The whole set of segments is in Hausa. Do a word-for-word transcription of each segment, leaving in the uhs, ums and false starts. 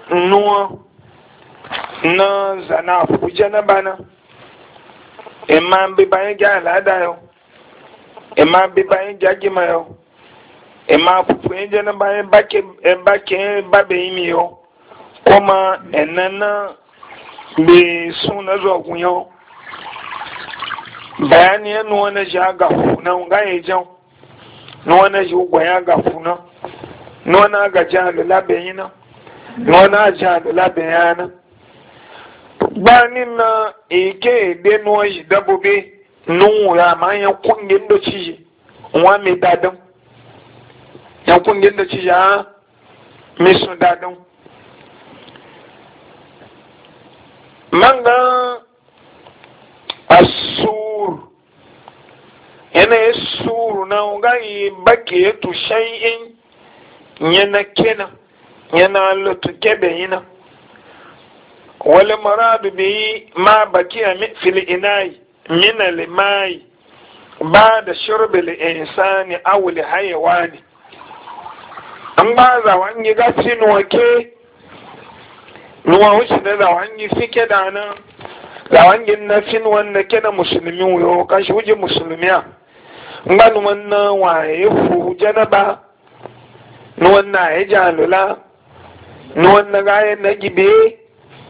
nuwa na zana afuja na bana imma bi bayan ja al'ada yau imma bi bayan ja gima yau imma fufu yin na bayan bake bake babe yi yau kuma enana bi suna zuwa kun yau bayani ya nuwa na ji aga funa nga ya jan nuwa na ji ugwa ya aga funa nuwa na aga ji alula bayi na nuwa na ji alula bayi na gbani na ike ede nuwa ji dabobe nuwa ya ma yan kungin da ci nwa mai dadin yan kungin da ci ya mai sun dadin manga asur yana ya suru na gayi baki ya tushayin yana kena yana lutu kebe yana wale maradu bi ma baki a fili inayi mina limayi ba da shirbil insani awuli hayawani an ba za wani gafi nuwa ke nuwa wuce da za wani fike da nan ga wangin na fin wanda kena musulmi wuyo kashi wuje musulmiya ngba wannan waye fu janaba no wannan ya jalula no wannan ga na gibe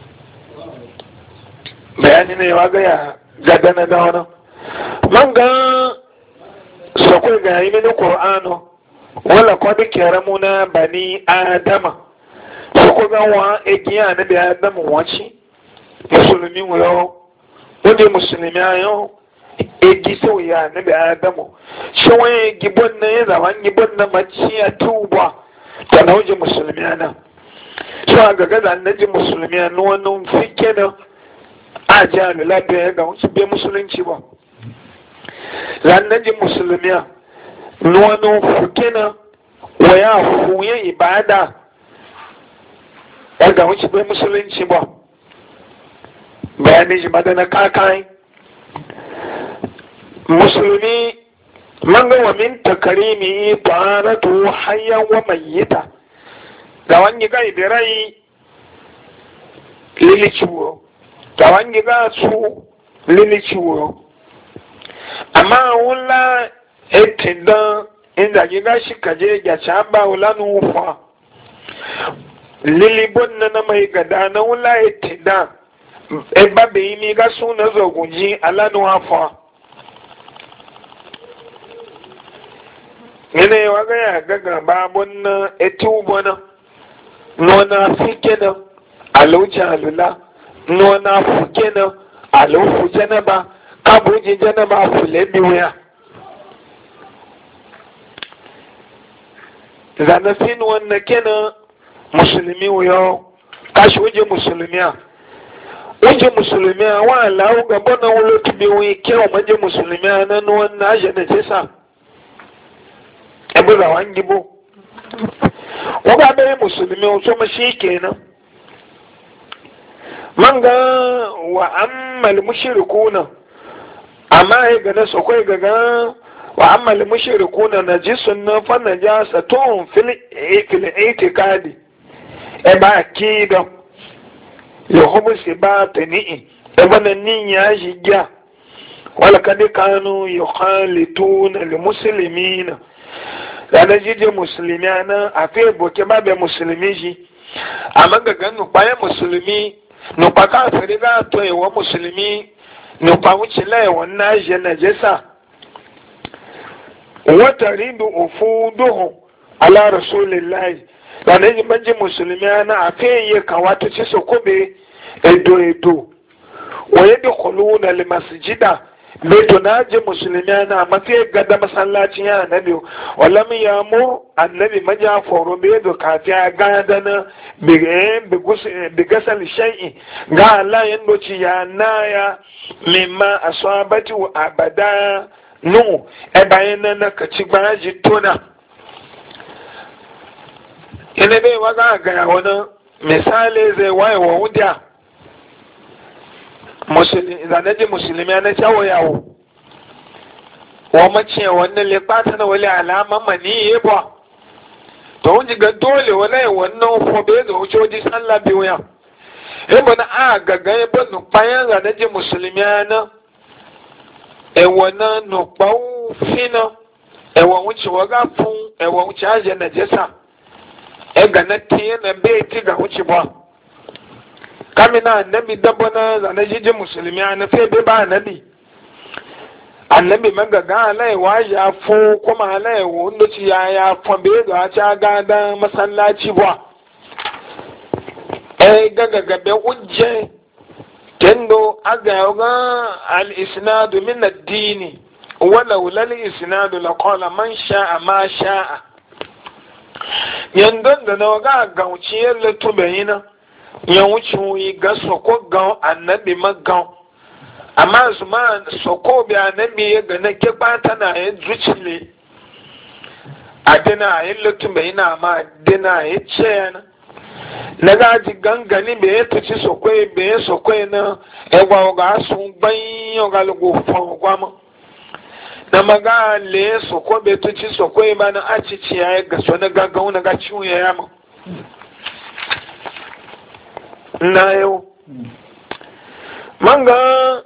bayani ne wa ga ya gada na da wannan manga sokoi ga yi mini qur'ano wala qad karamuna bani adama sokoi ga wa egiya na bi adamu wachi musulmi wuyo wanda musulmi ayo egi sau ya nabi adamu shi wani gibon na ya zama gibon na maciya tuba ta na wajen musulmi ana shi a gaga da annaji musulmi a wani fike na a ji alu lafiya ya ga wasu bai musulunci ba zannaji musulmi a wani fike na waya huye ibada ya ga wasu bai musulunci ba bayanin shi madana kakai musulmi man ga wa min takarimi ta'aratu hayyan wa mayyita ga wani ga ibirai liliciwo ga wani ga su liliciwo amma wula etidan inda giga shi kaje ya chamba wula nufa lilibon na mai gada na wula etidan eba be imi ga suna zogunji alanu afa nene waga ya gaga babon na etubo na nona fike na aluja alula nona fuke na alufu janaba kabuji janaba fule biwaya zana fin wannan kenan musulmi wuyo kashi wuje musulmiya wuje musulmi a wa alawu gaba na wulo tubi wani kyau maje musulmi a nan wannan aje da ce sa ebe da wani gibo waba bai musulmi wato mashi kenan man ga wa ammal mushrikuna amma ya ga na sakwai ga ga wa ammal mushrikuna najisun na fa najasatun fil fil itikadi e ba kidan yahubu si ba ta ni'i ibana nin ya shiga wala kadi kanu yukhalituna lil muslimina da da jije muslimana afi boke ba be muslimi ji amma ga ganu bayan muslimi no pa ka fere ga to e wa muslimi no pa wuce la wa na je na jesa wa taridu ufuduhu ala rasulillahi da ne banji musulmi ana afe ye kawata ci so kobe edo edo waye da khuluna li masjida be to naje musulmi ana mafi gada masallacin ya nabi walam yamu annabi maja foro be do kafiya gada na be be gasal shay'i ga Allah yando ci ya naya mimma asabati wa abada no e bayana na kaci gbaji tona ina bai waga ga wani misali zai waye wa wudiya zanaji musulmi na cawo yawo wa mace wannan lepata na wali alama mani ya ba to wuji ga dole wala wannan fo be zo choji sallah bi waya e bona a ga ga e bonu payan ga da ji musulmiana e wana no pau fina e wa wuci waga fun e wa wuci aje na jesa e ga na tiye na be ti ga wuci ba kamina annabi dabana za na ji musulmiana fe be ba annabi annabi magaga alai wa ya fu kuma alai wanda ci ya ya fambe da ta ga da masallaci ba eh gaga gabe ujje kendo aga ga al isnad min ad-din wala lal isnad la qala man sha'a ma sha'a yandon da na ga gauciyar latubayina yan wuce ga soko ga annabi magan amma su ma soko bi annabi ya ga na ke bata na ya zucile a dina ya lutu bai na ma dina ya ce na na gaji gangani bai ya tuci soko bai ya soko na egwa ga sun bayan ga lugu fon gwama na maga le soko bai tuci soko ba na acici ya ga so na gaggawa na ga ciwo ya yama na yau manga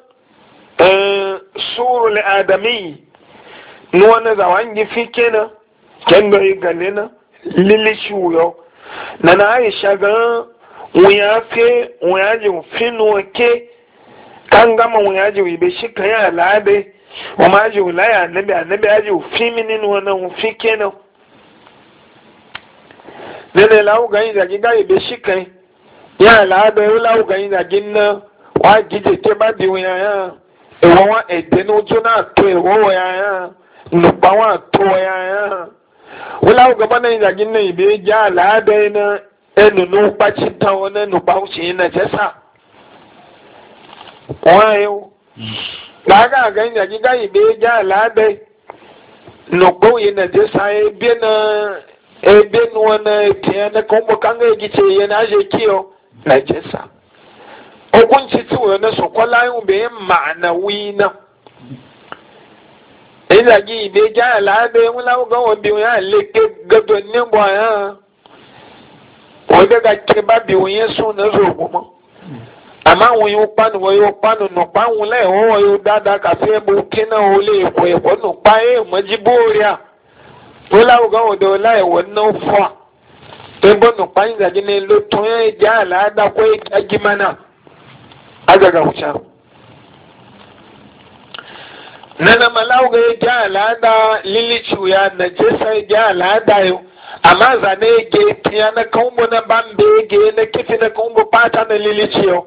suru al'adami nuwana zawangi fi kenan kendo yi gane na lilishi wuyo na na aisha ga wuya fe wuya ji fi nuwa ke kan gama wuya ji wibe shi ka yi al'ade wa ma ji wulaya annabi annabi ya ji fi mini nuwa na fi kenan lele lawu gani zagi ga ibe shi kai ya al'ade yau lawu gani zagi na wa gije te ba di wuya ya ewa wa ede n'ojo na-atụ ewo ya ya nnukpa wa atụ ya ya wula oge mana ina gị na ibe eji ala adịghị na enu n'ụkpachi tawo na nnukpa uche na jesa nwaanyị ga aga aga ina gị ga ibe eji ala adịghị nnukpa uche na jesa ebe na ebe nuwa na etinye na ka ụmụ ka nga egiche ihe na aje kiyo na jesa hukunci ci wani su kwala yin bayan ma'anawi na ina gi ibe ja al'ada yin wula ga wani biyu ya leke gadonin baya wadda ga kirba biyu yin su na zo kuma amma wani yi kwanu wani yi kwanu nukpa wula yi wani yi dada ka fi ebu kina wule ikwe ikwe nukpa yi maji boriya wula ga wani wula yi wani nufa ebe nukpa yin zagi na ilo tun ya ja al'ada ko ya gimana agaga wuce nana malauga ya ji al'ada lilici ya na jesa ya ji al'ada yau amma zane ya ge tiya na kaumbu na bambe ya ge na kifi na kaumbu pata na lilici yau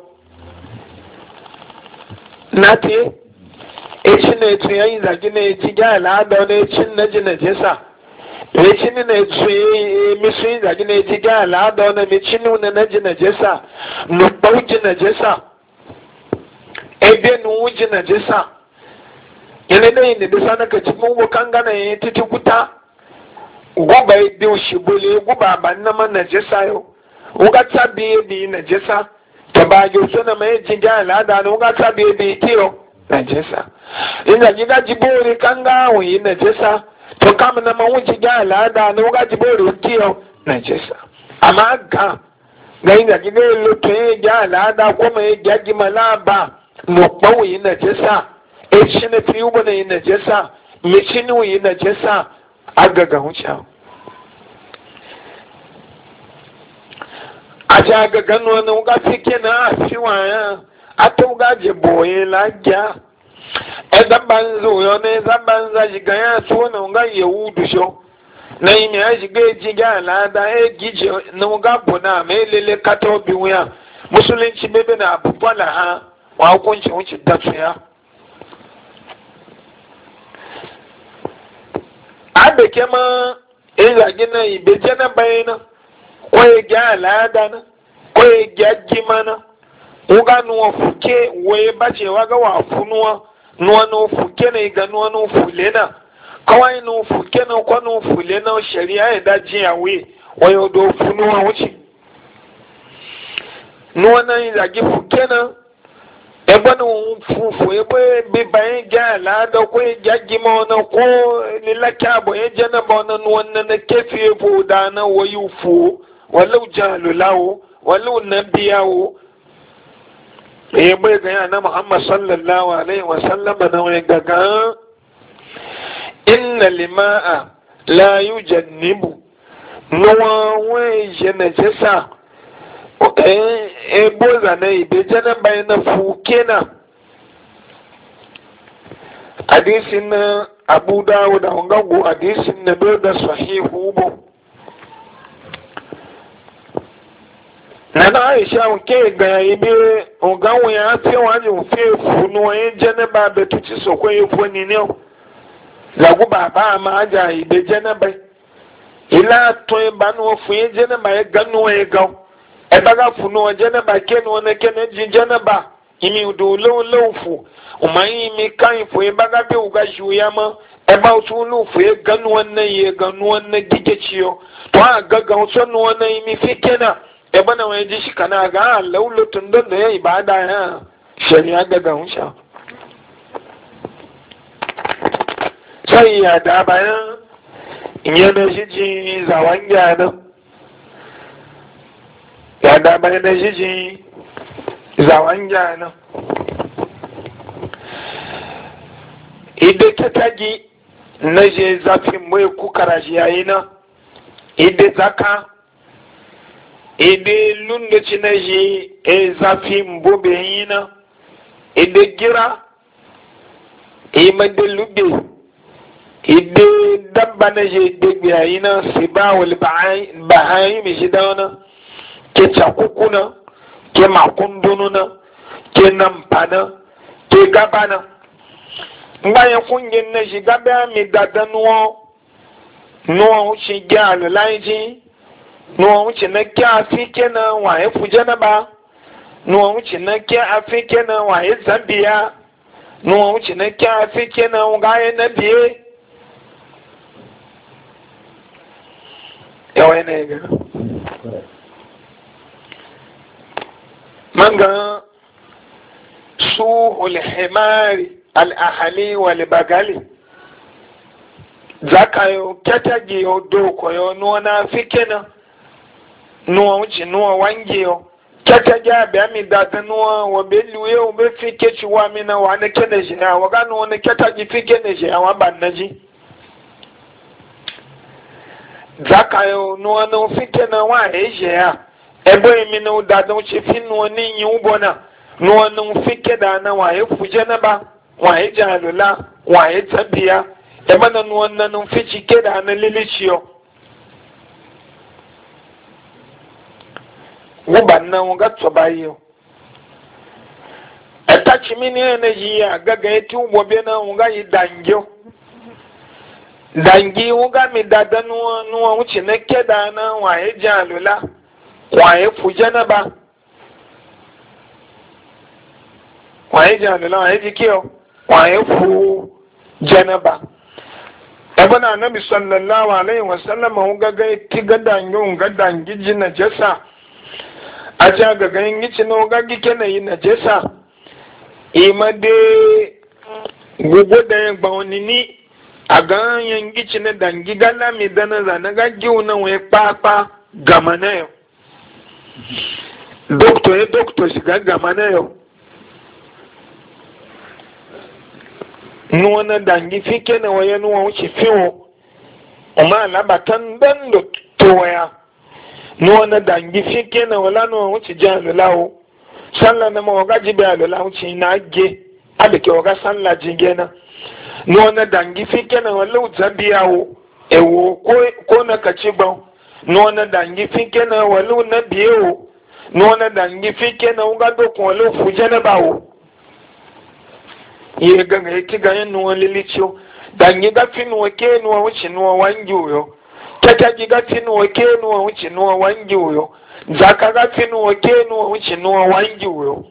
na te eci na etu ya yi zagi na ya ji ji al'ada na eci na ji na jesa eci ni na etu ya misu yi zagi na ya ji ji al'ada na meci ni na ji na jesa nukpau ji na jesa ebe nu wuji na jisa yana da yin da sana ka cikin wukan gana yin titi kuta guba ya biyu shi bule guba ba na man na jisa yau wuga ta biye biyi na jisa ta ba yi so na mai jin gya al'ada na wuga ta biye biyi kiyo na jisa ina giga jibori kan ga wuyi na jisa to kama na man wuji gya al'ada na wuga jibori kiyo na jisa amma ga ga ina giga loto ya gya al'ada kuma ya gya gimala ba nukpawo yi na jesa eci na fi ubo na yi na jesa meci ni yi na jesa agaga wuce aji agaga nuwa na wuga fike na afi waya ata wuga je boye lagya eda banza uyo na eza banza jiga ya tuwo na wuga yehudu sho na ime ya jiga eji ga alada egije na wuga bu na ma elele kata obi wuya musulunci bebe na abubuwa ha wa hukunci wuce datu ya abe kema izagi na ibeje na bayana kwaye gya alada na kwaye gya gima wuga nuwa fuke waye bace waga wa funuwa nuwa nu fuke na iga nuwa nu fule na kawai nu fuke na kwa nu fule na shari'a ya daji yawe waye do funuwa wuce nuwa na izagi fuke na ebe na fufu ebe bibayin gya lada ko ya gima wani ko lilaki abu ya jana ba wani wannan na kefi ebo da na wayu fu walau jalulawo walau nabiyawo ebe ga yana muhammad sallallahu alaihi wasallam na wani gaga inna lima'a la yujannibu nuwa wai jana jesa ebo zane ibe jana bayan na fuke na hadisin na abu dawud da hungagu hadisin na bai da sahihu bu na na aisha nke ga ibe hungagu ya fi wani ofe funu wani jana ba betuci sokwa ya funi ne lagu baba ma aja ibe jana bai ila to ba no fu ye jana ba ya ganu ya gawo ebaga funu wa janaba kenu wana kene ji janaba imi udu lo lo fu umayi mi kan fu ebaga be uga juyama eba usulu fu e ganu wana ye ganu wana gige chiyo to aga ga usonu wana imi fikena eba na wa ji shikana ga laulo tundo da ya ibada ya shari'a ga ga unsha sai ya da bayan yana shi ji zawanja nan ya da bane da jiji zawan jana ide ta tagi na je zafin mai kukara shi yayi na ide zaka ide lundaci na je e zafin bobe yi na ide gira imade lube ide dabba na je degbe yayi na sibawul bahayi mai shi da wani ke cakukuna ke makundununa ke namfana ke gabana bayan kungin na shiga bayan mai dada nuwa nuwa wuce gya alulaiji nuwa wuce na ke afike na waye fuje na ba nuwa wuce na ke afike na waye zambiya nuwa wuce na ke afike na waye na biye yawai na yi gana manga suhul himari al-ahali wal bagali zakayo ketagi yo doko yo nuwa fikena nuwa uchi nuwa wangi yo ketagi abe ami dada nuwa wabelu yo ube fike chiwa mina wane kene jina waga nuwa ne ketagi fike ne jina wabannaji zakayo nuwa no fikena wa eje ya ebe emi na udada wuce fi nuwa ni yi ubona nuwa nun fike da na waye fuje na ba waye jalula waye tabiya ebe na nuwa na nun fi cike da na liliciyo wuban na wuga tsoba yiyo eta chimini ene yi ya gaga eti ubobe na wuga yi dangyo dangi wuga mi dada nuwa nuwa wuce na keda na waye jalula waye fu janaba waye janula waye jikiyo waye fu janaba abana annabi sallallahu alaihi wasallam hu gaga tiga danyo ga dangi jina jasa aja gaga yin ci no ga gike na yin jasa imade gugu da yan gbawni ni aga yin gici na dangi gala mi dana zana ga giwu na we papa gamana yo doctor e doctor shiga gamana yo nuwa na dangi fike na waya nuwa wuce fiwo amma labatan dan da towaya nuwa na dangi fike na wala nuwa wuce jalulawo sallah na mawaga jibe alula wuce na age abike waga sallah jingena nuwa na dangi fike na wala wuce biyawo ewo ko na kaciban nuwa na dangi fike na wala na biyewo nuwa na dangi fike na wuga dokun wala fuje na bawo ye gaga yake ga yin nuwa lilicho dangi ga fi nuwa ke nuwa wuce nuwa wangi uyo kaka gi ga fi nuwa ke nuwa wuce nuwa wangi uyo zaka ga fi nuwa ke nuwa wuce nuwa wangi uyo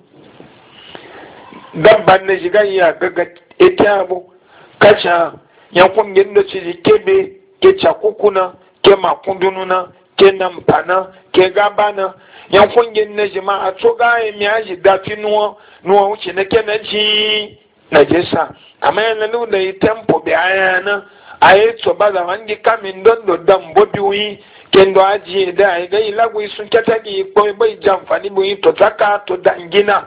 dabban na shiga iya gaga ita abu kacha yankun yadda ci kebe ke cakukuna ke makundununa ke ke nan pana ke gabana yan kungin na jama'a to ga ya mi aji dafi nuwa nuwa wuce na ke na ji na jesa amma yana nuna yi tempo bi aya na ayi to ba da wangi kamin don do dan bobi wi kendo aji da ai ga ilagu sun keta gi ko bai jamfani bu yi to taka to dangina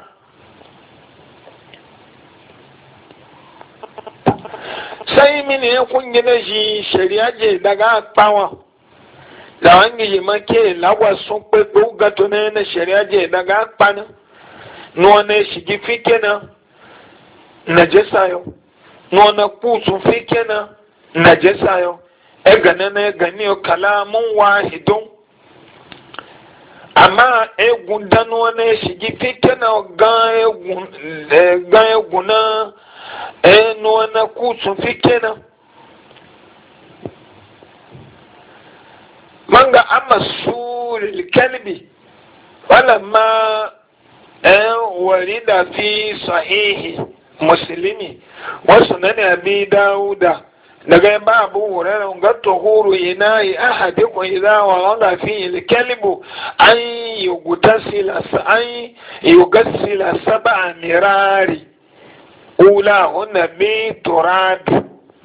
sai mini ya kungin na ji shari'a je daga kpawa da wangi yi make lagwa sun pe ko gato na na shari'a je daga kpana nuwa na shigi fike na najesa yo nuwa na kutu fike na najesa yo e gane na e gane yo kalamun wahidun amma egun danuwa na shigi fike na gan egun na e nuwa na kutu fike na manga amma suril kalbi wala ma eh warida fi sahihi muslimi wasu nane abi dauda daga babu hurairah ga tuhuru ina'i ahadikum idha wala fi al-kalbu an yughtasila an yughsila sab'a mirari ula hunna bi turab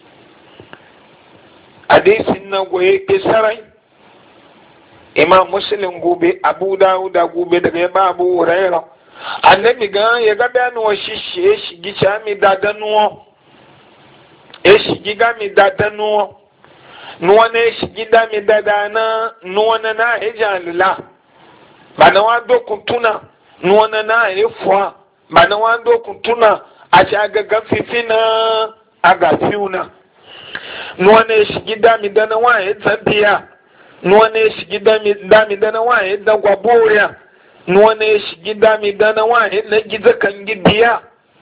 hadisin na goye kisarai imam muslim gobe abu dauda gobe daga babu hurairah annabi ga ya ga bayanu wa shishi ya shigi cha mi dadanuwa ya shigi ga mi dadanuwa nuwa na ya shigi da mi dadana nuwa na na ya jalula ba na wa dokun tuna nuwa na na ya fuwa ba na wa dokun tuna a ci aga gafifi na aga fiuna nuwa na ya shigi da mi dana wa ya tsabiya nuwa na ya shigi da mi dana wa ya dagwa boriya nuwa ne shigi dami dana wa na gizo kan gidiya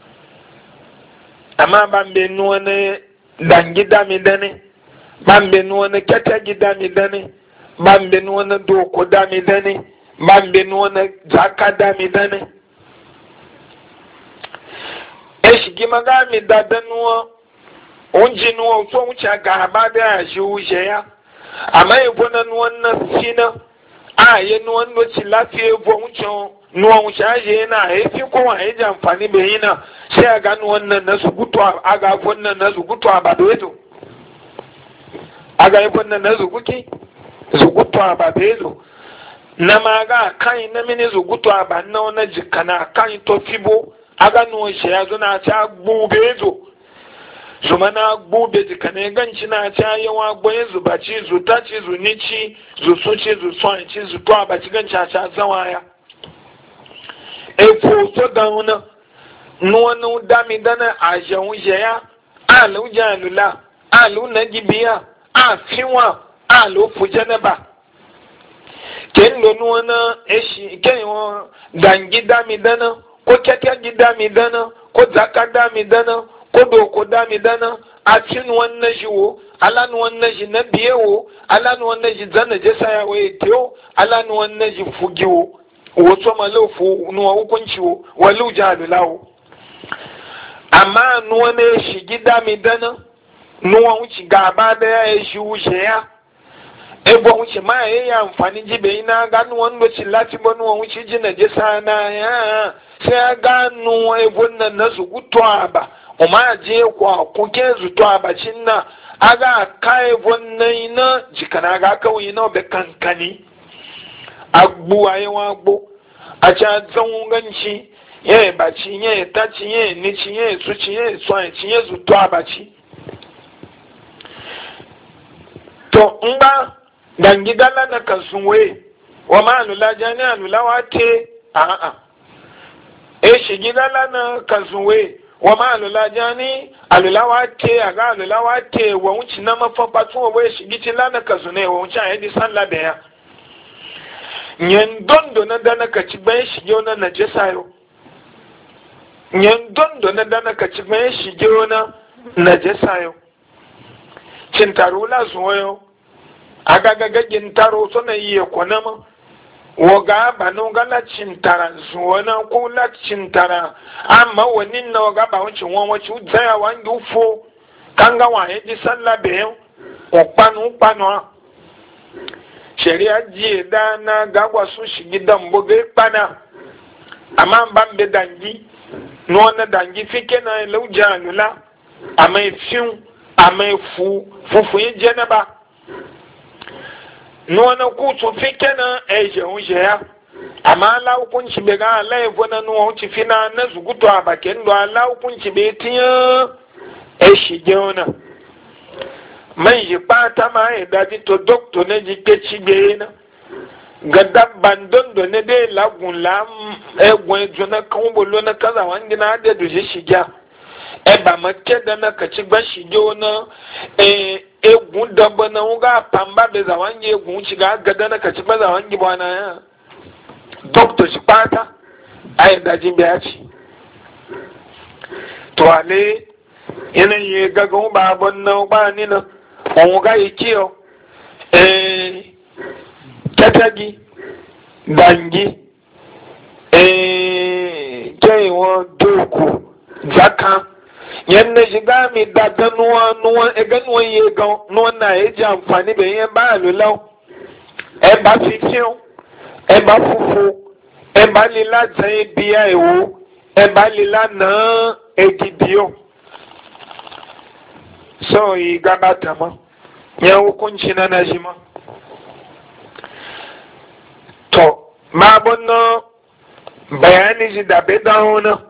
amma ban be nuwa ne dangi dami dane ban be nuwa ne kyata gidami dane ban be nuwa ne doko dami dane ban be nuwa ne zaka dami dane e shigi magami dada nuwa unji nuwa so wuce ga haba da ya shi wuce ya amma ibo na nuwa na fina a yi nuwan doci lafiya bo wucin nuwan wuce aje yana haifi kowa ya ji amfani bai yi na sai a gani wannan na su gutu a ga wannan na su gutu a ba da yato a ga yi wannan na su guki su gutu a ba da yato na ma ga kan na mini su gutu a ba na wani jikana kan to fibo a ga nuwan shi ya zuna ta gbube yato zuma na gbube jikane ganci na ta yawa gboyin zubaci zutaci zunici zusuci zusuwanci zuto a baci ganci a ta zawaya efo so da wuna nuwanu dami dana a jẹun jẹya a lu jalula a lu nagibiya a fiwa a lu fujanaba ken lo nuwana eshi ken wọn dangi dami dana ko kẹkẹ gi dami dana ko zaka dami dana ko doko dami dana a cin wannan shi wo alan wannan shi na biye wo alan wannan shi zana je saya wo yeo alan wannan shi fugi wo wato malofu nuwa hukunci wo walu jalulawo amma nuwa ne shi gida mi dana nuwa wuci gaba da ya shi wuce ya ebo wuce ma ya yi amfani jibe ina ga nuwa wuce lati ba nuwa wuce ji na je sana ya sai ya ga nuwa ebo nan na su gutuwa ba uma je kwa kuke zuto abacin na aga kai wannan na jikana ga kawai na be kankani agbu ayewa agbo acha zanganci ye baci ye taci ye nici ye suci ye swai ci ye zuto abaci to ngba dangidala na kasunwe wa ma alula jani alula wate a a e shigidala na kasunwe wa ma alula jani alula wate aga alula wate wa wuci na mafafa tun wa shigiti lana kasune wa wuci a yadi sallah da ya nyen dondo na dana ka ci bayan shige na najasa yo nyen dondo na dana ka ci bayan shige na najasa yo cintaro la zuwa yo aga gaga gintaro so na yi kona ma woga banu gala cintara zuwa na ko la cintara amma wani na woga ba wucin won wuci zaya wangi ufo kanga wa yaji sallah be yo o panu panu shari'a jiye da na gagwa su shi gidan bugai kpana amma ban be dangi no na dangi fike na lauja lula amai fiu amai fu fufu yin jenaba no na kutu fike na eje unje ya amma ala hukunci be ga ala evo na no hunci fina na zugutu abaken do ala hukunci be tiya e shi jona mai ji pata ma e dadi to doctor ne ji ke ci be na ga dabban don do ne de lagun lam e gwen jona kan bolo na kaza wangi na de do ji shiga e ba makke da na ka ci gba shige na e egun dabba na uga pamba be za wangi egun ci ga ga da na ka ci ba za wangi bana ya doctor shi pata ai da jin biya ci to ale yana yi gagan ba bon na ba ni na on ga yi o eh tatagi dangi eh kai won doku zaka yanne shiga mi da ganuwa nuwa e ganuwa ye gan nuwa na e ji amfani be yen ba lo lawo e ba fi fiun e ba fufu e ba lila zan biya ewo e ba lila na egidio so yi gabata ma ya hukunci na najima to babon na bayani ji da bai dawo na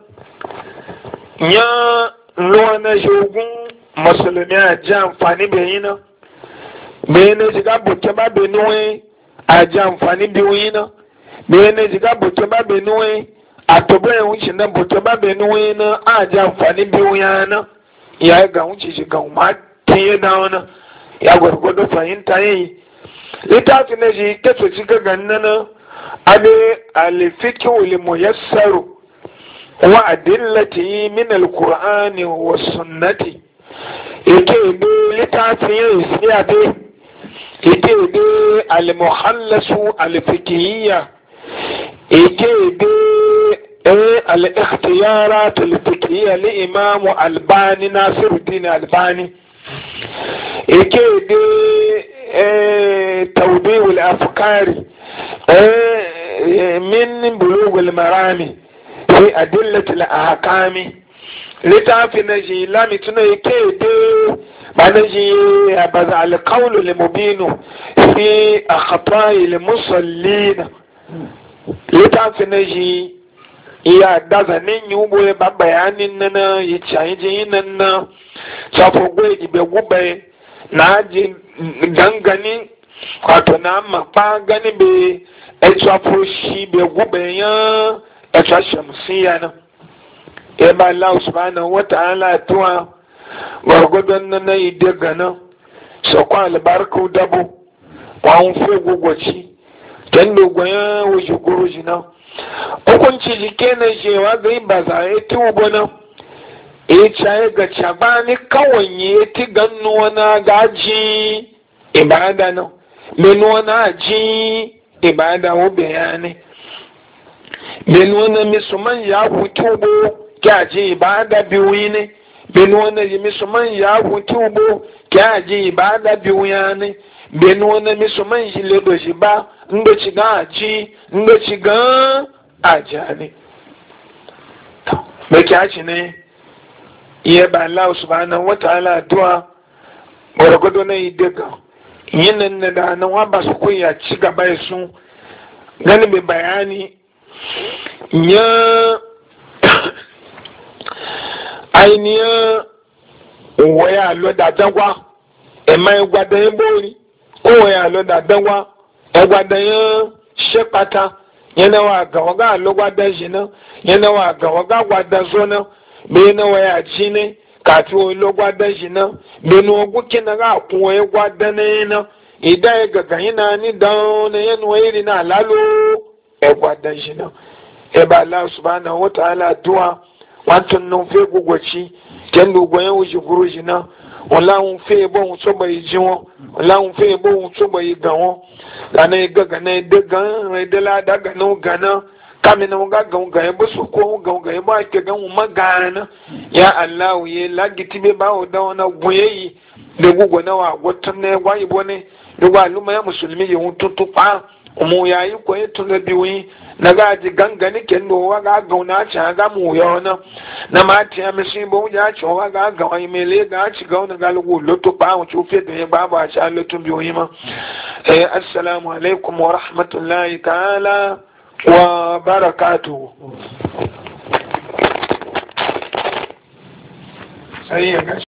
ya ruwa na shogun musulmi a ji amfani bai na bai na shiga buke ba bai nuwe a ji amfani bai na bai na shiga buke ba bai nuwe a tobo ya wuce na buke ba bai nuwe na a ji amfani bai na ya ga wuce shiga ma tiye dawo na ya gwargwado fahimta yayi littafi na shi keto cika ganna abe alifiki ulimu yassaru wa adillati min alqur'ani wa sunnati ike be littafi yayi siya be ike be almuhallasu alfikiyya ike be al-ikhtiyarat al-fikiyya li imam albani nasiruddin albani ike de توضيح الأفكار من بلوغ المرامي في أدلة الأحكام لتعرف نجي لم يكي دي نجي بزع القول المبين في أخطاء المصلين لتعرف نجي iya daza nin yubo ya ba bayanin nana ya cayi jini nan safo gwe gibe gube na ji gangani wato na makpa gani be etu afro shi be gube ya etu ashamsiya na ya ba Allah subhanahu wa ta'ala tuwa gwargwadon na na yi daga na sakwa albarku dabo wa un fe gugwaci can dogon ya wuce guruji na hukunci jike na shewa ga yi ba za a ti ubo na e caye ga cabani kawai ya ti gannu na gaji ibada na menu na ji ibada wo bayani menu na misuman ya hutu ubo kyaji ibada biyu ne menu na misuman ya hutu ubo kyaji ibada biyu ya ne menu na misuman shi ledo shi ba ndo ci ga aji ndo ci ga aja ne me kyaci ne iya ba Allah subhanahu wa ta'ala du'a gwargwado na yi daga yinan na da nan wa ba su kuya ci gaba su gani mai bayani ya ainihin waya lo da dangwa ema igwadayin bori o waya lo da dangwa igwadayin shekpata yana wa ga waga lo gwada jina yana wa ga waga gwada zona be na waya jine kati o lo gwada jina be no guke na ga kun e gwada ne na ida e ga ganyina ni dan ne yan wayiri na lalo e gwada jina e ba Allah subhanahu wa ta'ala du'a wantun nun fe gugwaci ken do gwayen wuji guru jina wala un fe bo un so bai jiwon wala un fe bo un so bai gawon gane gaga ne de gan ne de la daga no gana kame na ga gan ga bo su ko ga ga ba ke gan ma gana ya Allah ye lagiti be ba o da ona gwayeyi de gugwa na wa gotun ne gwayi bone duwa luma ya musulmi yi tutu pa mu yayi ko yi tun da biyu na gaji gangani ke no wa ga gauna ci ga mu ya wana na ma ti ya mishi bo ya ci wa ga ga wani mele ga ci gauna ga lugu loto pa mu chufe da ya baba a sha loto biyu yi ma eh assalamu alaikum wa rahmatullahi ta'ala wa barakatuhu sai ya